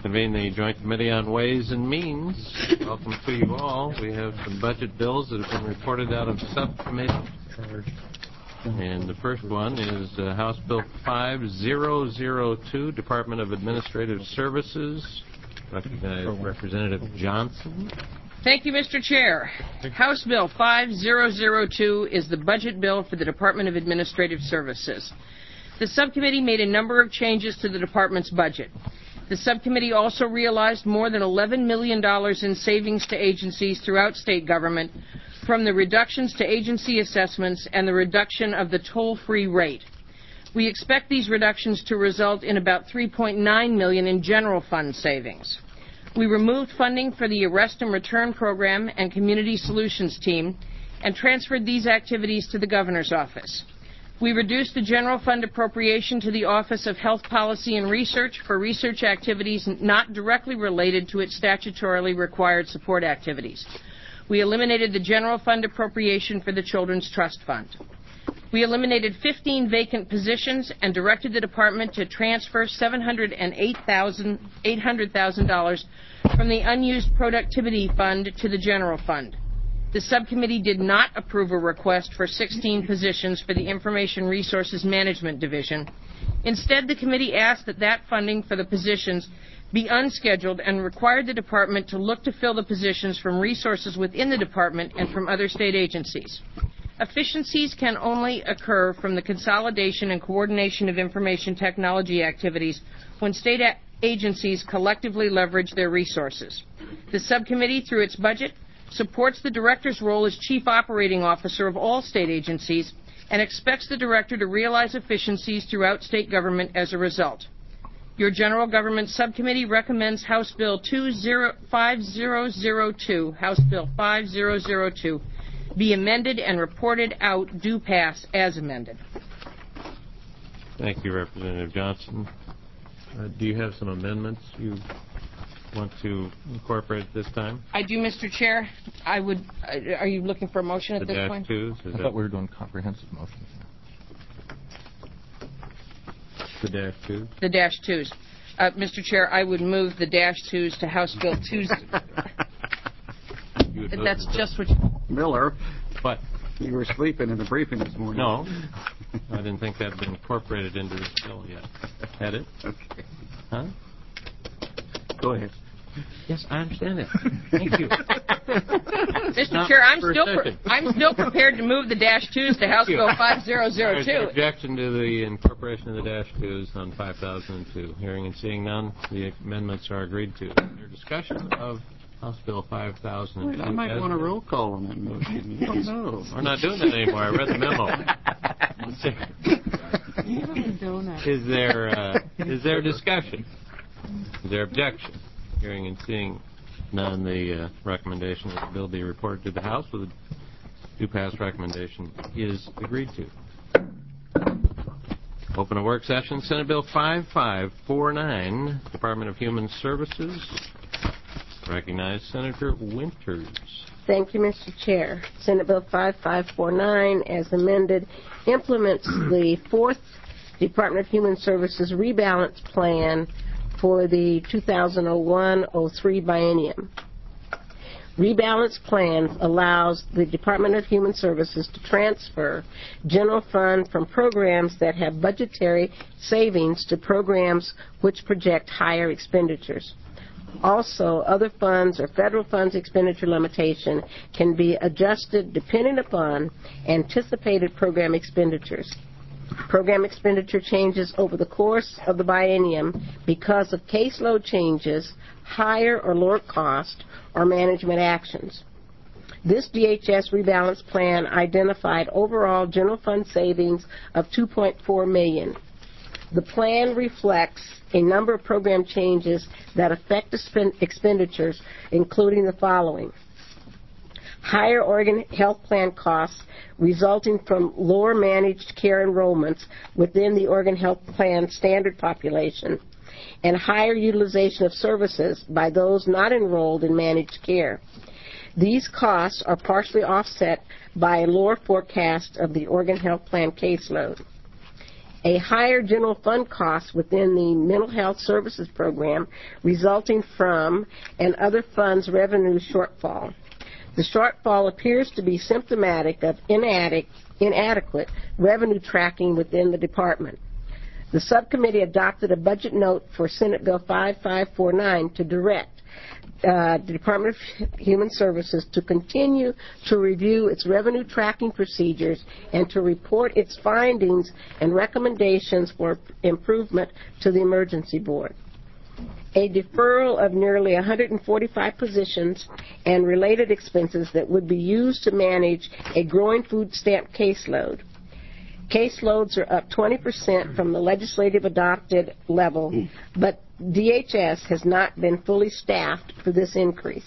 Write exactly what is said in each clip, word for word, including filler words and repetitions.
reconvene the Joint Committee on Ways and Means. Welcome to you all. We have some budget bills that have been reported out of subcommittee. And the first one is uh, House Bill five thousand two, Department of Administrative Services. Recognize Representative Johnson. Thank you, Mister Chair. House Bill five thousand two is the budget bill for the Department of Administrative Services. The subcommittee made a number of changes to the department's budget. The subcommittee also realized more than eleven million dollars in savings to agencies throughout state government from the reductions to agency assessments and the reduction of the toll-free rate. We expect these reductions to result in about three point nine million dollars in general fund savings. We removed funding for the Arrest and Return Program and Community Solutions Team and transferred these activities to the Governor's Office. We reduced the general fund appropriation to the Office of Health Policy and Research for research activities not directly related to its statutorily required support activities. We eliminated the general fund appropriation for the Children's Trust Fund. We eliminated fifteen vacant positions and directed the department to transfer seven hundred eight hundred thousand dollars from the unused productivity fund to the general fund. The subcommittee did not approve a request for sixteen positions for the Information Resources Management Division. Instead, the committee asked that that funding for the positions be unscheduled and required the department to look to fill the positions from resources within the department and from other state agencies. Efficiencies can only occur from the consolidation and coordination of information technology activities when state agencies collectively leverage their resources. The subcommittee, through its budget, supports the director's role as chief operating officer of all state agencies and expects the director to realize efficiencies throughout state government as a result. Your General Government Subcommittee recommends House Bill five thousand two, House Bill five thousand two, be amended and reported out do pass as amended. Thank you, Representative Johnson. Uh, do you have some amendments you want to incorporate at this time? I do, Mister Chair. I would. Uh, are you looking for a motion at the this point? Twos, I thought we were doing comprehensive motions. The dash twos? The dash twos. Uh, Mister Chair, I would move the dash twos to House Bill two. That's just what you... Miller. What? You were sleeping in the briefing this morning. No. I didn't think that had been incorporated into this bill yet. Had it? Okay. Huh? Go ahead. Yes, I understand it. Thank you. Mister Chair, I'm still pre- I'm still prepared to move the dash twos to House Bill five thousand two. Objection to the incorporation of the dash twos on five thousand two. Hearing and seeing none, the amendments are agreed to. Your discussion of House Bill five thousand two. I might want a roll call on that motion. You don't know. We're not doing that anymore. I read the memo. Is there uh, is there discussion? Is there objection? Hearing and seeing none, the uh, recommendation that the bill be reported to the House with a do-pass recommendation is agreed to. Open a work session. Senate Bill five five four nine, Department of Human Services. Recognize Senator Winters. Thank you, Mister Chair. Senate Bill five five four nine, as amended, implements the fourth Department of Human Services rebalance plan for the two thousand one oh three biennium. Rebalance plan allows the Department of Human Services to transfer general fund from programs that have budgetary savings to programs which project higher expenditures. Also, other funds or federal funds expenditure limitation can be adjusted depending upon anticipated program expenditures. Program expenditure changes over the course of the biennium because of caseload changes, higher or lower cost, or management actions. This D H S rebalance plan identified overall general fund savings of two point four million dollars. The plan reflects a number of program changes that affect expenditures, including the following. Higher Oregon Health Plan costs resulting from lower managed care enrollments within the Oregon Health Plan standard population, and higher utilization of services by those not enrolled in managed care. These costs are partially offset by a lower forecast of the Oregon Health Plan caseload. a higher general fund cost within the mental health services program resulting from an other funds revenue shortfall. The shortfall appears to be symptomatic of inadequate revenue tracking within the department. The subcommittee adopted a budget note for Senate Bill five five four nine to direct uh, the Department of Human Services to continue to review its revenue tracking procedures and to report its findings and recommendations for improvement to the Emergency Board. A deferral of nearly one hundred forty-five positions and related expenses that would be used to manage a growing food stamp caseload. Caseloads are up twenty percent from the legislative adopted level, but D H S has not been fully staffed for this increase.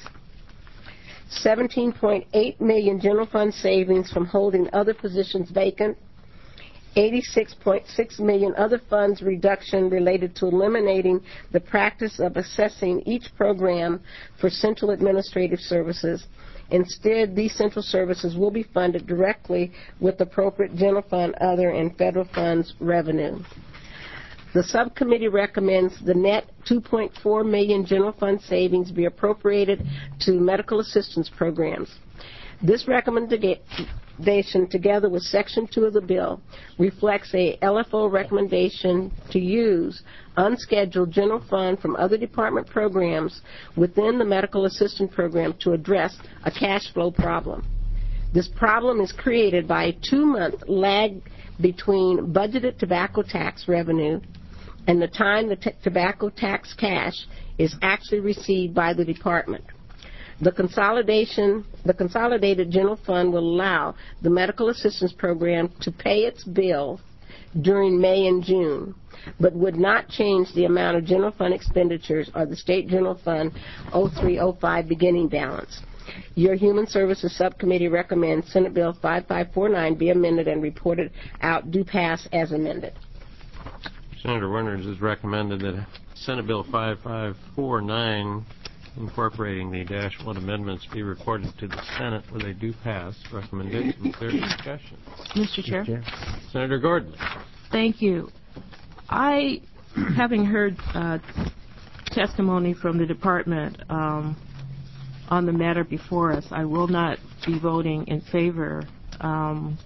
seventeen point eight million dollars general fund savings from holding other positions vacant, eighty-six point six million dollars other funds reduction related to eliminating the practice of assessing each program for central administrative services. Instead, these central services will be funded directly with appropriate general fund, other, and federal funds revenue. The subcommittee recommends the net two point four million dollars general fund savings be appropriated to medical assistance programs. This recommendation, together with Section two of the bill, reflects a L F O recommendation to use unscheduled general fund from other department programs within the medical assistance program to address a cash flow problem. This problem is created by a two-month lag between budgeted tobacco tax revenue and the time the t- tobacco tax cash is actually received by the department. The consolidation, the consolidated general fund will allow the medical assistance program to pay its bill during May and June, but would not change the amount of general fund expenditures or the state general fund oh three oh five beginning balance. Your Human Services Subcommittee recommends Senate Bill five five four nine be amended and reported out do pass as amended. Senator Winters has recommended that Senate Bill five five four nine, incorporating the dash one amendments, be reported to the Senate where they do pass. Recommendation. Is there discussion? Mister Chair. Chair. Senator Gordon. Thank you. I, having heard uh, testimony from the department um, on the matter before us, I will not be voting in favor um,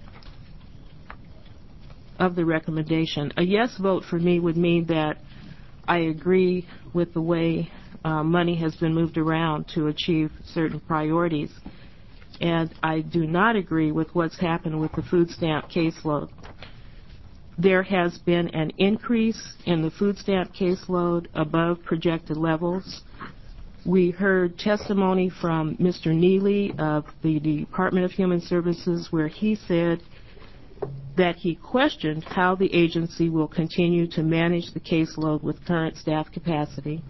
of the recommendation. A yes vote for me would mean that I agree with the way uh, money has been moved around to achieve certain priorities, and I do not agree with what's happened with the food stamp caseload. There has been an increase in the food stamp caseload above projected levels. We heard testimony from Mister Neely of the Department of Human Services where he said that he questioned how the agency will continue to manage the caseload with current staff capacity.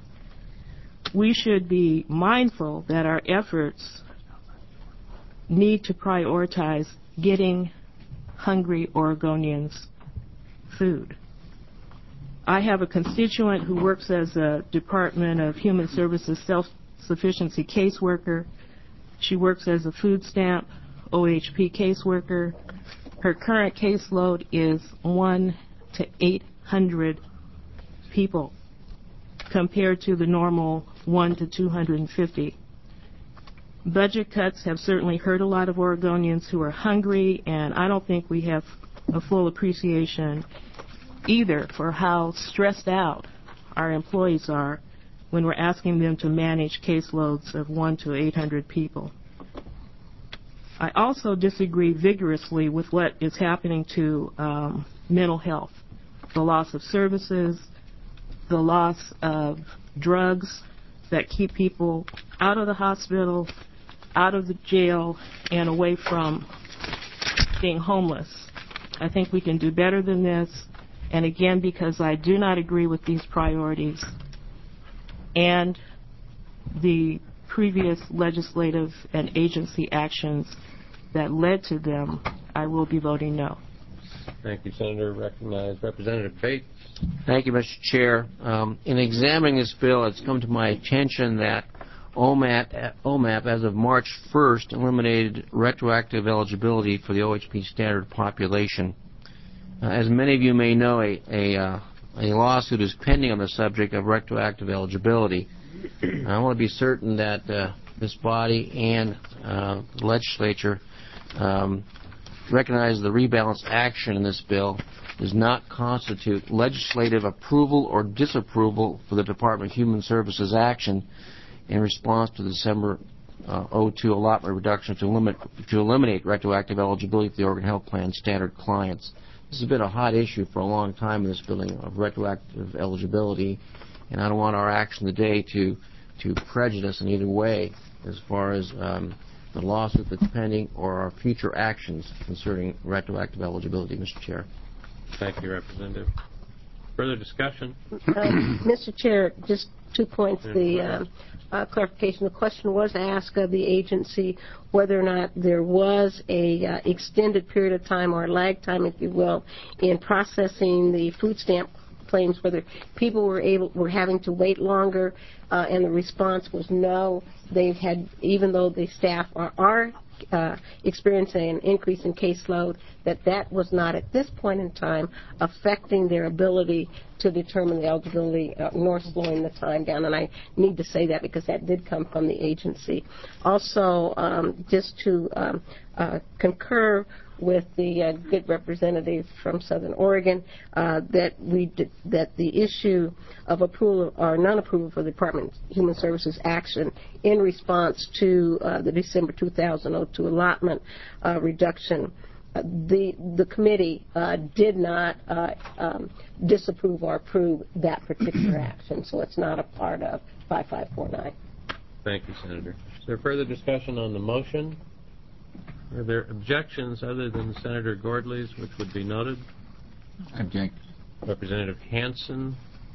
We should be mindful that our efforts need to prioritize getting hungry Oregonians food. I have a constituent who works as a Department of Human Services self-sufficiency caseworker. She works as a food stamp O H P caseworker. Her current caseload is one to eight hundred people compared to the normal one to two hundred fifty. Budget cuts have certainly hurt a lot of Oregonians who are hungry, and I don't think we have a full appreciation either for how stressed out our employees are when we're asking them to manage caseloads of one to eight hundred people. I also disagree vigorously with what is happening to um, mental health, the loss of services, the loss of drugs that keep people out of the hospital, out of the jail, and away from being homeless. I think we can do better than this, and again, because I do not agree with these priorities and the previous legislative and agency actions that led to them, I will be voting no. Thank you, Senator. Recognize Representative Bates. Thank you, Mister Chair. Um, in examining this bill, it's come to my attention that O M A P, O M A P, as of March first, eliminated retroactive eligibility for the O H P standard population. Uh, as many of you may know, a, a, uh, a lawsuit is pending on the subject of retroactive eligibility. I want to be certain that uh, this body and uh, the legislature um, recognize the rebalance action in this bill does not constitute legislative approval or disapproval for the Department of Human Services action in response to the December uh, oh two allotment reduction to, limit, to eliminate retroactive eligibility for the Oregon Health Plan standard clients. This has been a hot issue for a long time in this building of retroactive eligibility, and I don't want our action today to, to prejudice in either way as far as um, the lawsuit that's pending or our future actions concerning retroactive eligibility, Mister Chair. Thank you, Representative. Further discussion? Um, Mister Chair, just two points. The um, uh, clarification. The question was asked of the agency whether or not there was a uh, extended period of time or lag time, if you will, in processing the food stamp claims, whether people were able were having to wait longer, uh, and the response was no. They've had, even though the staff are, are uh, experiencing an increase in caseload, that that was not at this point in time affecting their ability to determine the eligibility, uh, nor slowing the time down. And I need to say that because that did come from the agency. Also, um, just to um, uh, concur with the uh, good representative from Southern Oregon, uh, that we did, that the issue of approval or non-approval for the Department of Human Services action in response to uh, the December two thousand two allotment uh, reduction, uh, the the committee uh, did not uh, um, disapprove or approve that particular action, so it's not a part of five five four nine. Thank you, Senator. Is there further discussion on the motion? Are there objections other than Senator Gordley's, which would be noted? Object. Representative Hansen.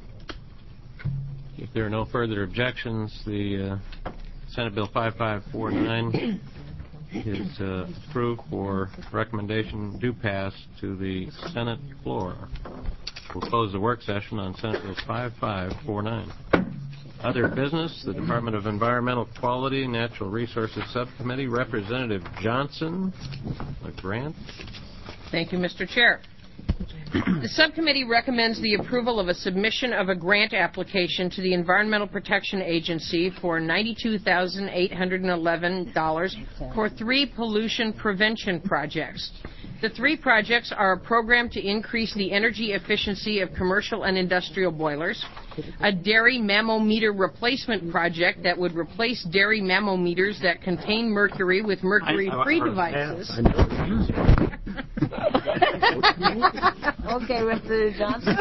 If there are no further objections, the uh, Senate Bill five five four nine is uh, approved for recommendation due pass to the Senate floor. We'll close the work session on Senate Bill five five four nine. Other business, the Department of Environmental Quality, Natural Resources Subcommittee, Representative Johnson, a grant. Thank you, Mister Chair. The subcommittee recommends the approval of a submission of a grant application to the Environmental Protection Agency for ninety-two thousand eight hundred eleven dollars for three pollution prevention projects. The three projects are a program to increase the energy efficiency of commercial and industrial boilers, a dairy mammometer replacement project that would replace dairy mammometers that contain mercury with mercury-free devices. Okay, Representative Johnson.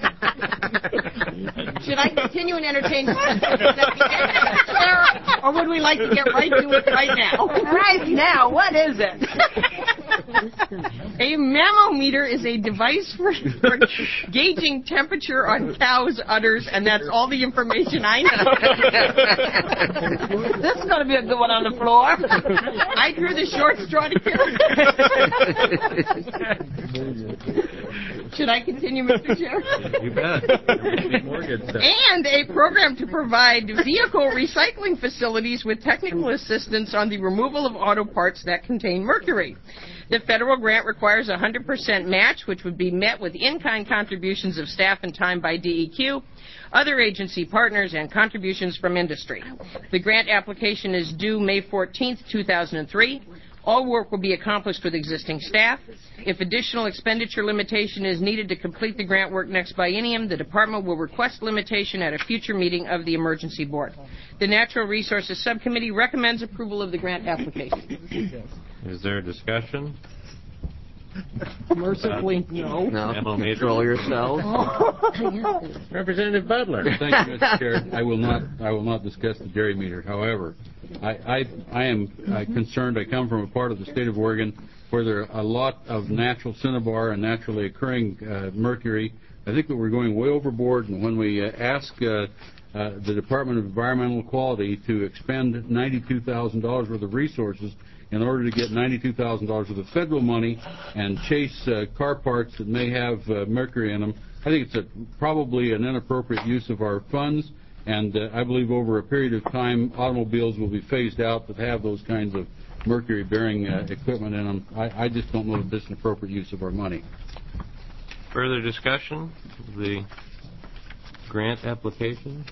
Should I continue and entertain or would we like to get right to it right now? Right now, what is it? A mammometer is a device for, for gauging temperature on cows' udders, and that's all the information I know. This is going to be a good one on the floor. I drew the short straw to Should I continue, Mister Chair? You bet. More good stuff. And a program to provide vehicle recycling facilities with technical assistance on the removal of auto parts that contain mercury. The federal grant requires a one hundred percent match, which would be met with in-kind contributions of staff and time by D E Q, other agency partners, and contributions from industry. The grant application is due May fourteenth, two thousand three. All work will be accomplished with existing staff. If additional expenditure limitation is needed to complete the grant work next biennium, the Department will request limitation at a future meeting of the Emergency Board. The Natural Resources Subcommittee recommends approval of the grant application. Is there a discussion? Mercifully, no. No. Mammometer. Control yourself. Representative Butler. Thank you, Mister Chair. I will not. I will not discuss the dairy meter. However, I, I, I am uh, concerned. I come from a part of the state of Oregon where there are a lot of natural cinnabar and naturally occurring uh, mercury. I think that we're going way overboard. And when we uh, ask uh, uh, the Department of Environmental Quality to expend ninety-two thousand dollars worth of resources in order to get ninety-two thousand dollars worth of federal money and chase uh, car parts that may have uh, mercury in them, I think it's a, probably an inappropriate use of our funds, and uh, I believe over a period of time automobiles will be phased out that have those kinds of mercury-bearing uh, equipment in them. I, I just don't know if this is an appropriate use of our money. Further discussion of the grant application?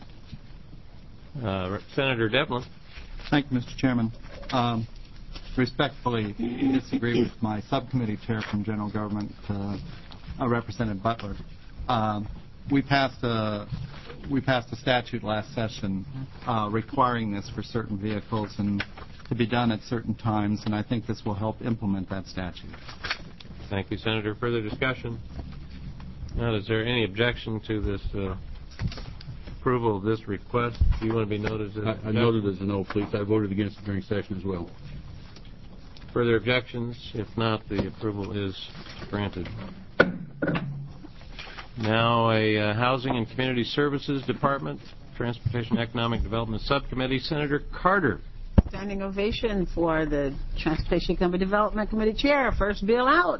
Uh, Senator Devlin. Thank you, Mister Chairman. Um, respectfully disagree with my subcommittee chair from General Government, uh, uh, Representative Butler. Um, we passed a we passed a statute last session uh, requiring this for certain vehicles and to be done at certain times, and I think this will help implement that statute. Thank you, Senator. Further discussion? Now, is there any objection to this uh, approval of this request? Do you want to be noted as I, I noted as a no, please. I voted against it during session as well. Further objections? If not, the approval is granted. Now, a uh, Housing and Community Services Department, Transportation and Economic Development Subcommittee, Senator Carter. Standing ovation for the Transportation Economic Development Committee Chair. First bill out.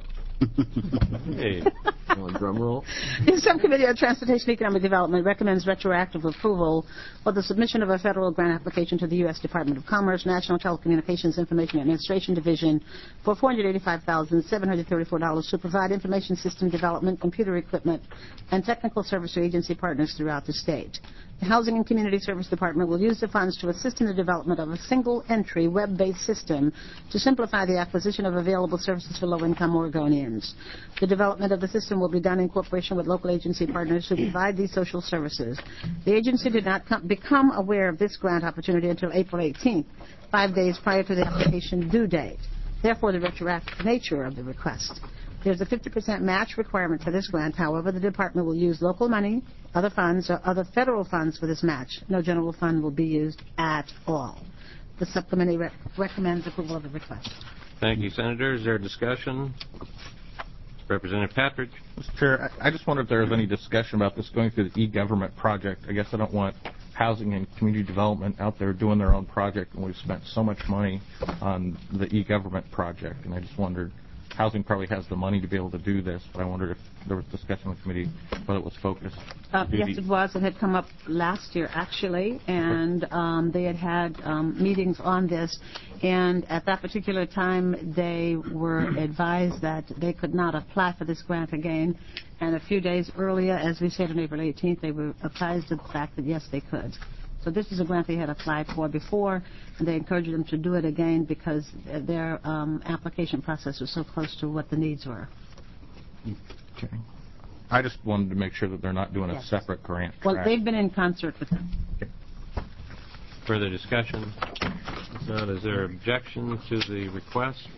Hey. Drum roll. The Subcommittee on Transportation Economic Development recommends retroactive approval for the submission of a federal grant application to the U S Department of Commerce, National Telecommunications Information Administration Division for four hundred eighty-five thousand seven hundred thirty-four dollars to provide information system development, computer equipment, and technical service to agency partners throughout the state. The Housing and Community Service Department will use the funds to assist in the development of a single-entry, web-based system to simplify the acquisition of available services for low-income Oregonians. The development of the system will be done in cooperation with local agency partners who provide these social services. The agency did not com- become aware of this grant opportunity until April eighteenth, five days prior to the application due date. Therefore, the retroactive nature of the request. There's a fifty percent match requirement for this grant. However, the department will use local money, other funds, or other federal funds for this match. No general fund will be used at all. The subcommittee re- recommends approval of the request. Thank you, Senator. Is there discussion? Representative Patrick. Mister Chair, I I just wonder if there was any discussion about this going through the e-government project. I guess I don't want housing and community development out there doing their own project, and we've spent so much money on the e-government project, and I just wondered, housing probably has the money to be able to do this, but I wondered if there was discussion in the committee whether it was focused. Uh, yes, it was. It had come up last year, actually, and um, they had had um, meetings on this. And at that particular time, they were advised that they could not apply for this grant again. And a few days earlier, as we said on April eighteenth, they were apprised of the fact that, yes, they could. So this is a grant they had applied for before, and they encouraged them to do it again because their um, application process was so close to what the needs were. Okay. I just wanted to make sure that they're not doing Yes. a separate grant. Well, track. they've been in concert with them. Okay. Further discussion? If not, is there objection to the request?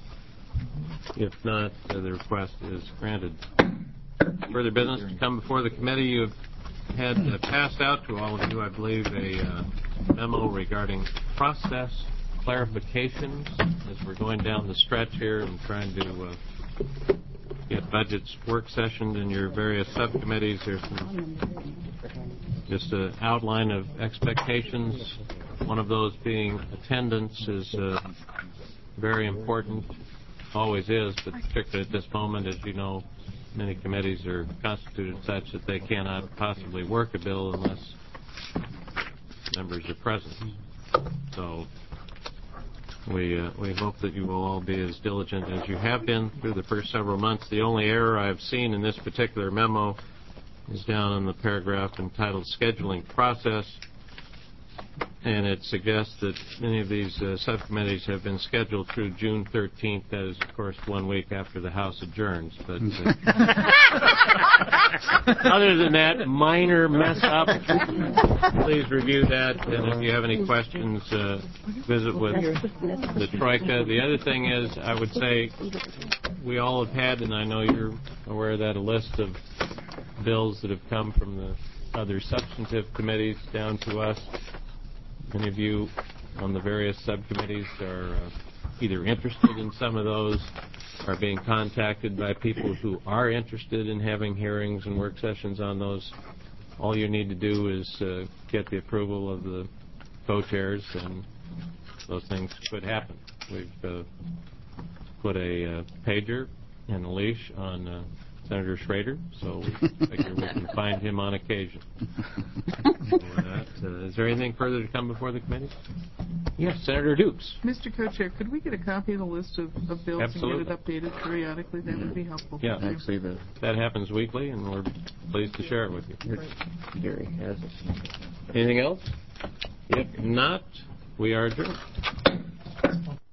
If not, uh, the request is granted. Further business to come before the committee. You have had uh, passed out to all of you, I believe, a uh, memo regarding process clarifications as we're going down the stretch here and trying to uh, get budgets work sessioned in your various subcommittees. There's some, just an outline of expectations. One of those being attendance is uh, very important, always is, but particularly at this moment, as you know, many committees are constituted such that they cannot possibly work a bill unless members are present. So we uh, we hope that you will all be as diligent as you have been through the first several months. The only error I've seen in this particular memo is down in the paragraph entitled Scheduling Process, and it suggests that many of these uh, subcommittees have been scheduled through June thirteenth. That is, of course, one week after the House adjourns. But uh, other than that minor mess up, please review that. And if you have any questions, uh, visit with the Troika. The other thing is, I would say we all have had, and I know you're aware of that, a list of bills that have come from the other substantive committees down to us. Many of you on the various subcommittees are uh, either interested in some of those, are being contacted by people who are interested in having hearings and work sessions on those. All you need to do is uh, get the approval of the co-chairs, and those things could happen. We've uh, put a uh, pager and a leash on uh, Senator Schrader, so we figure we can find him on occasion. So, uh, is there anything further to come before the committee? Yes, Senator Dukes. Mister Co-Chair, could we get a copy of the list of, of bills Absolutely. and get it updated periodically? That would be helpful. Yeah, Actually, the that happens weekly, and we're pleased to share it with you. Gary has it. Anything else? If not, we are adjourned.